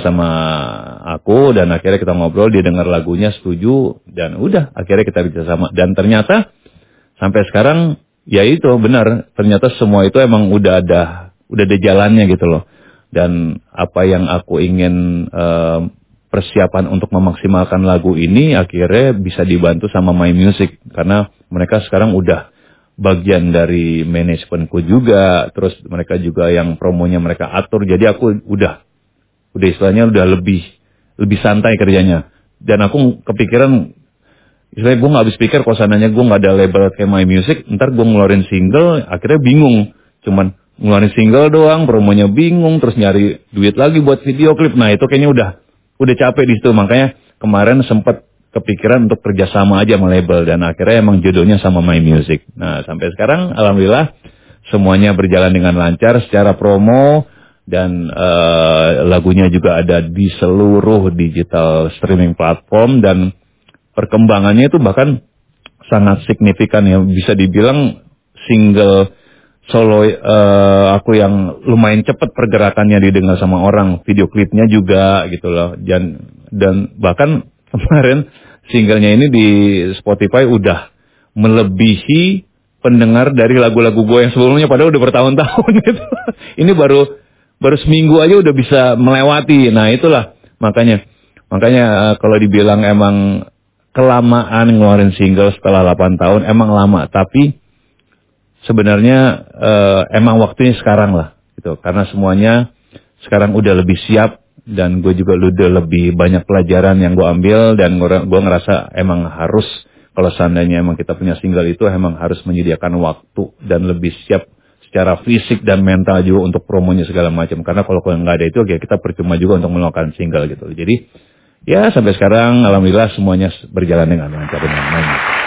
aku, dan akhirnya kita ngobrol, dia dengar lagunya, setuju, dan udah akhirnya kita bekerja sama. Dan ternyata sampai sekarang ya itu benar, ternyata semua itu emang udah ada jalannya gitu loh. Dan apa yang aku ingin persiapan untuk memaksimalkan lagu ini akhirnya bisa dibantu sama My Music. Karena mereka sekarang udah bagian dari manajemenku juga. Terus mereka juga yang promonya mereka atur. Jadi aku udah istilahnya udah lebih santai kerjanya. Dan aku kepikiran, istilahnya gue gak habis pikir kalau seandainya gue gak ada label kayak My Music, ntar gue ngeluarin single akhirnya bingung. Cuman ngeluarin single doang, promonya bingung, terus nyari duit lagi buat video klip. Nah itu kayaknya udah capek di situ. Makanya kemarin sempat kepikiran untuk kerjasama aja sama label, dan akhirnya emang jodohnya sama My Music. Nah sampai sekarang alhamdulillah semuanya berjalan dengan lancar secara promo, dan lagunya juga ada di seluruh digital streaming platform, dan perkembangannya itu bahkan sangat signifikan ya. Bisa dibilang single solo aku yang lumayan cepat pergerakannya didengar sama orang, video klipnya juga gitu loh. Dan bahkan kemarin singlenya ini di Spotify udah melebihi pendengar dari lagu-lagu gue yang sebelumnya, padahal udah bertahun-tahun gitu. Ini baru seminggu aja udah bisa melewati. Nah itulah makanya kalau dibilang emang kelamaan ngeluarin single setelah 8 tahun, emang lama, tapi sebenarnya emang waktunya sekarang lah gitu, karena semuanya sekarang udah lebih siap, dan gue juga udah lebih banyak pelajaran yang gue ambil, dan gue ngerasa emang harus, kalau seandainya emang kita punya single itu emang harus menyediakan waktu dan lebih siap secara fisik dan mental juga untuk promonya segala macam. Karena kalau nggak ada itu ya kita percuma juga untuk melakukan single gitu. Jadi ya sampai sekarang alhamdulillah semuanya berjalan dengan lancar dengan baik.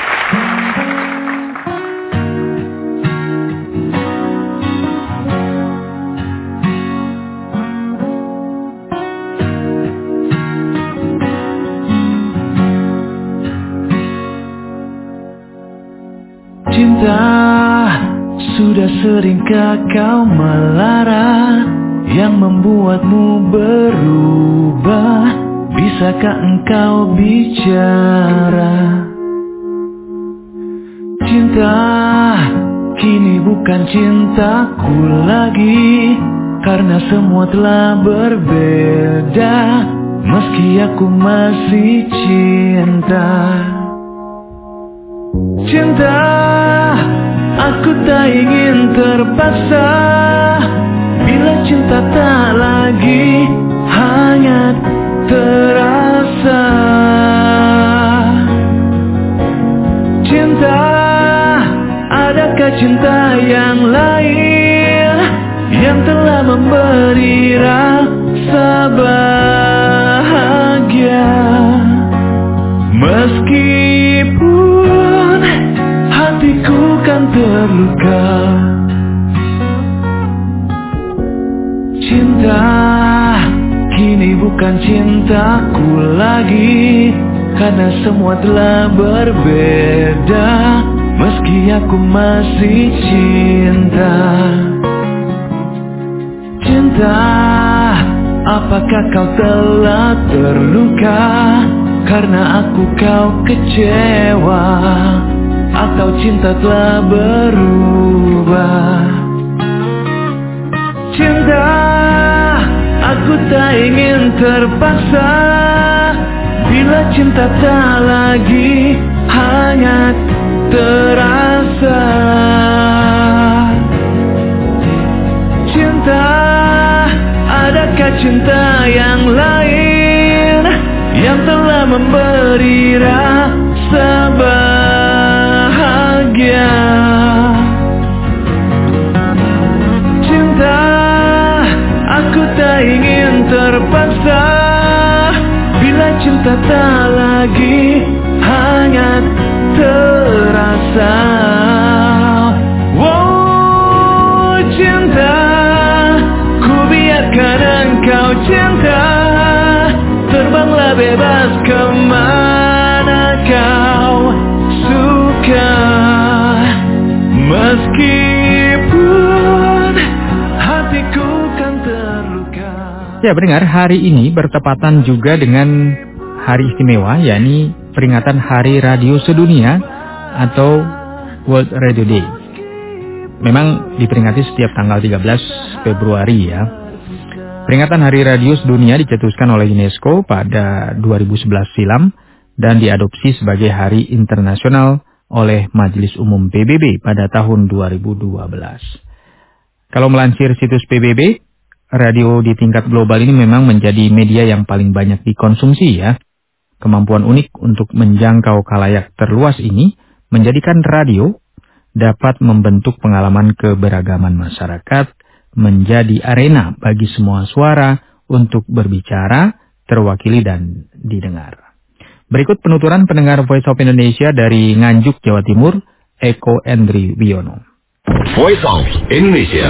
Cinta, sudah seringkah kau melara yang membuatmu berubah? Bisakah engkau bicara? Cinta, kini bukan cintaku lagi. karena semua telah berbeda. Meski aku masih cinta. Cinta, aku tak ingin terpaksa. Bila cinta tak lagi hangat terasa. Cinta, adakah cinta yang lain yang telah memberi rasa bahagia? Meskipun hatiku kan terluka. Cinta kini bukan cintaku lagi, karena semua telah berbeda. Meski aku masih cinta. Cinta, apakah kau telah terluka karena aku kau kecewa, atau cinta telah berubah? Cinta, aku tak ingin terpaksa. Bila cinta tak lagi hangat terasa. Cinta, adakah cinta yang lain yang telah memberi rasa bahagia? Cinta, aku tak ingin terpaksa. Bila cinta tak lagi hangat terasa. Oh cinta, ku biarkan engkau cinta. Terbanglah bebas kemana kau suka. Meskipun hatiku kan terluka. Ya pendengar, hari ini bertepatan juga dengan hari istimewa, yakni peringatan Hari Radio Sedunia atau World Radio Day. Memang diperingati setiap tanggal 13 Februari ya. Peringatan Hari Radio Sedunia dicetuskan oleh UNESCO pada 2011 silam dan diadopsi sebagai Hari Internasional oleh Majelis Umum PBB pada tahun 2012. Kalau melansir situs PBB, radio di tingkat global ini memang menjadi media yang paling banyak dikonsumsi ya. Kemampuan unik untuk menjangkau khalayak terluas ini menjadikan radio dapat membentuk pengalaman keberagaman masyarakat, menjadi arena bagi semua suara untuk berbicara, terwakili dan didengar. Berikut penuturan pendengar Voice of Indonesia dari Nganjuk, Jawa Timur, Eko Endri Wiono. Voice of Indonesia.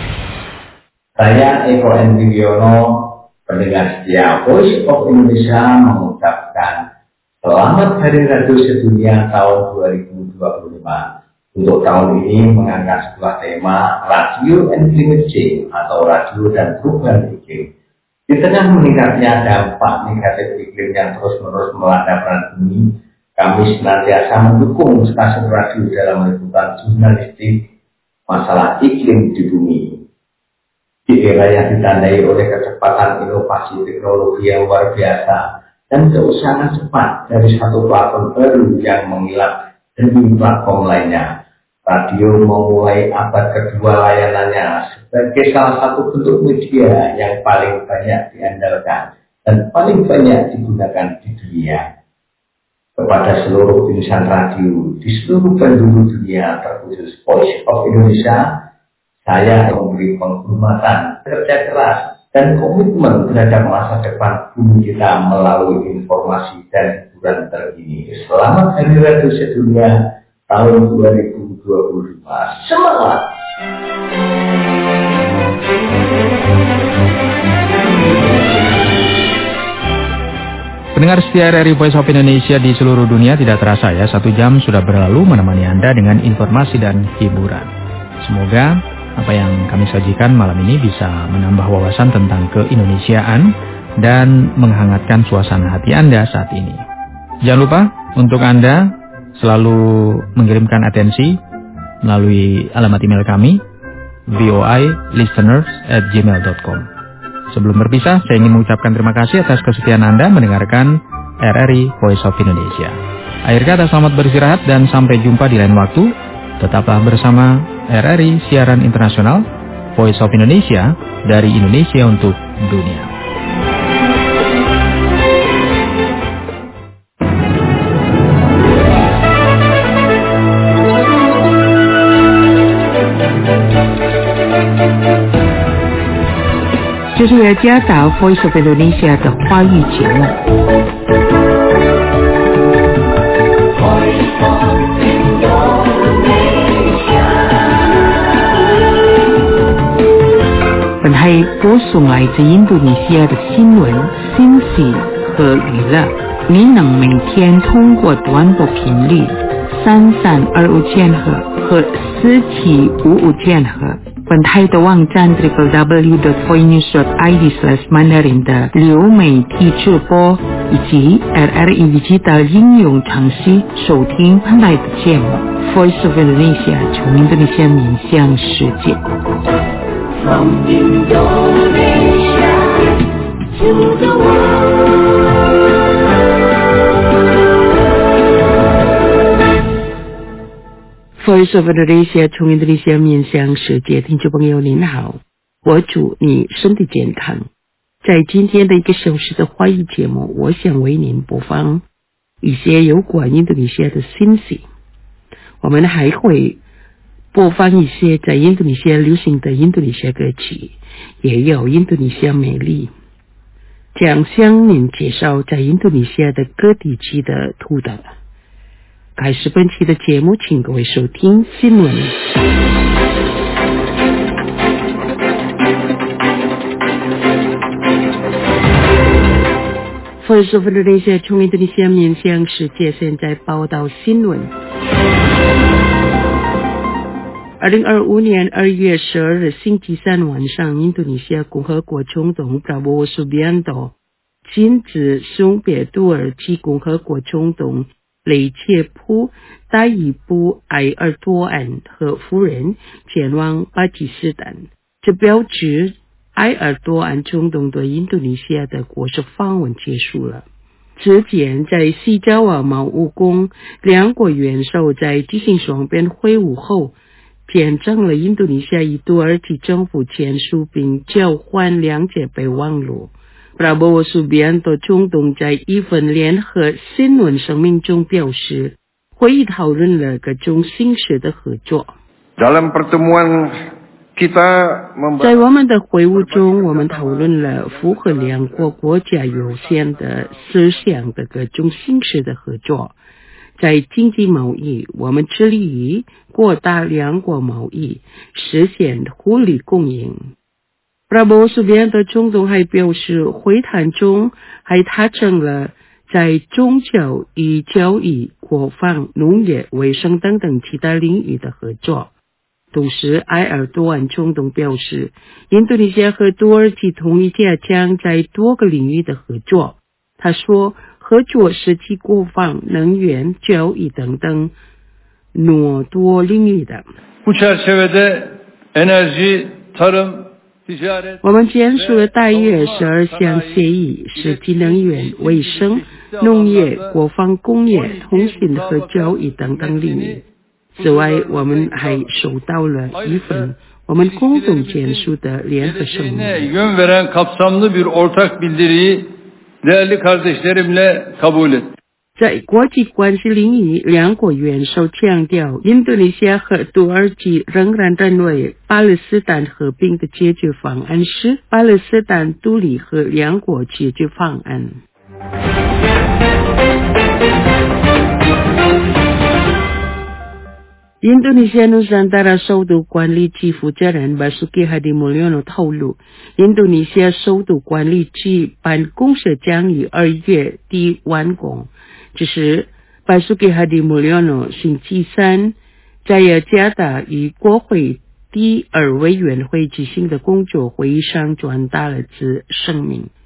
Saya Eko Endri Wiono, pendengar setia Voice of Indonesia, mengucapkan selamat Hari Radio Sedunia tahun 2025. Untuk tahun ini mengangkat sebuah tema Radio and Climate Change atau radio dan perubahan iklim. Di tengah meningkatnya dampak negatif iklim yang terus-menerus melanda planet bumi, kami senantiasa mendukung stasiun radio dalam meliputan jurnalistik masalah iklim di bumi. Di era yang ditandai oleh kecepatan inovasi teknologi yang luar biasa dan keusahaan cepat dari satu platform baru yang menghilang demi platform lainnya, radio memulai abad kedua layanannya sebagai salah satu bentuk media yang paling banyak diandalkan dan paling banyak digunakan di dunia. Kepada seluruh insan radio di seluruh penjuru dunia, terkhusus Voice of Indonesia, saya memberi penghormatan, kerja keras, dan komitmen terhadap masa depan bumi kita melalui informasi dan hiburan terkini. Selamat Hari Radio Sedunia tahun 2025. Semangat! Pendengar setia RRI Voice of Indonesia di seluruh dunia, tidak terasa ya, 1 jam sudah berlalu menemani Anda dengan informasi dan hiburan. Semoga apa yang kami sajikan malam ini bisa menambah wawasan tentang keindonesiaan dan menghangatkan suasana hati Anda saat ini. Jangan lupa untuk Anda selalu mengirimkan atensi melalui alamat email kami voilisteners@gmail.com. Sebelum berpisah, saya ingin mengucapkan terima kasih atas kesetiaan Anda mendengarkan RRI Voice of Indonesia. Akhir kata, selamat beristirahat dan sampai jumpa di lain waktu. Tetaplah bersama RRI Siaran Internasional Voice of Indonesia, dari Indonesia untuk dunia. Ini adalah Jakarta Voice of Indonesia 的华语节目。本台播送来自印度尼西亚的新闻、信息和娱乐。您能每天通过短波频率3325千赫和4755千赫。本台的网站 www.voinews.id/mandarin 的流媒体直播以及 RRI Digital 应用程序收听本台的节目。Voice of Indonesia 从印度尼西亚面向世界。From Indonesia to the world。Voice of Indonesia 从印度尼西亚面向世界，听众朋友您好，我祝你身体健康。在今天的1个小时的华语节目，我想为您播放一些有关印度尼西亚的信息。我们还会播放一些在印度尼西亚流行的印度尼西亚歌曲，也有印度尼西亚美丽，将向您介绍在印度尼西亚的各地区的土特。开始本期的节目，请各位收听新闻。Voice of Indonesia 从印度尼西亚面向世界，现在报道新闻。2025年2月12日星期三晚上，印度尼西亚共和国总统 Prabowo Subianto 亲自送别土耳其共和国总统雷切普·塔伊布·埃尔多安和夫人前往巴基斯坦，这标志埃尔多安总统对印度尼西亚的国事访问结束了。之前在西爪哇贸务宫，两国元首在举行双边会晤后，见证了印度尼西亚与土耳其政府签署并交换两届备忘录。Prabowo Subianto 总统在一份联合新闻声明中表示，会议讨论了各种形式的合作。在我们的会晤中，我们讨论了符合两国国家优先的思想的各种形式的合作。在经济贸易，我们致力于扩大两国贸易，实现互利共赢。Prabowo Subianto 总统还表示，会谈中还达成了在宗教与教育、国防、农业、卫生等其他领域的合作。同时，埃尔多安总统表示，印度尼西亚和土耳其同意加强在多个领域的合作。他说，合作涉及国防、能源、教育等多领域的。我们签署了大约12项协议，涉及能源、卫生、农业、国防、工业、通信和教育等领域。此外，我们还收到了一份我们共同签署的联合声明。在国际关系领域，两国元首强调，印度尼西亚和土耳其仍然认为巴勒斯坦和平的解决方案是巴勒斯坦独立和两国解决方案。印度尼西亚 Nusantara 首都管理局负责人 Basuki Hadimulyono 透露，印度尼西亚首都管理局办公室将于2月底完工。这是 Basuki Hadimulyono 星期三在雅加达与国会第2委员会举行的工作会议上传达了此声明。